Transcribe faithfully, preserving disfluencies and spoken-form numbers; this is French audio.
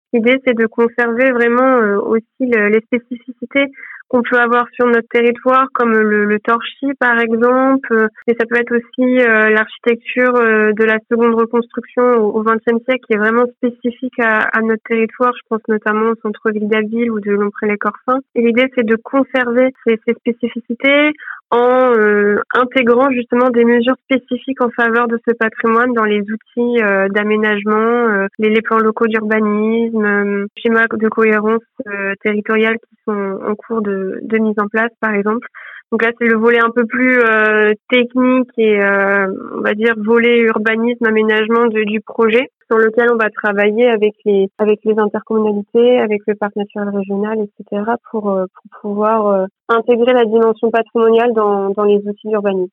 L'idée, c'est de conserver vraiment euh, aussi le, les spécificités qu'on peut avoir sur notre territoire, comme le, le torchis par exemple, euh, et ça peut être aussi euh, l'architecture euh, de la seconde reconstruction au vingtième siècle qui est vraiment spécifique à, à notre territoire. Je pense notamment au centre-ville d'Abbeville ou de Lompré-les-Corsins. Et l'idée, c'est de conserver ces, ces spécificités en euh, intégrant justement des mesures spécifiques en faveur de ce patrimoine dans les outils euh, d'aménagement, euh, les, les plans locaux d'urbanisme, euh, schémas de cohérence euh, territoriale qui sont en cours de, de mise en place, par exemple. Donc là, c'est le volet un peu plus euh, technique et, euh, on va dire, volet urbanisme, aménagement de, du projet, sur lequel on va travailler avec les avec les intercommunalités, avec le parc naturel régional, et cetera, pour, euh, pour pouvoir euh, intégrer la dimension patrimoniale dans, dans les outils d'urbanisme.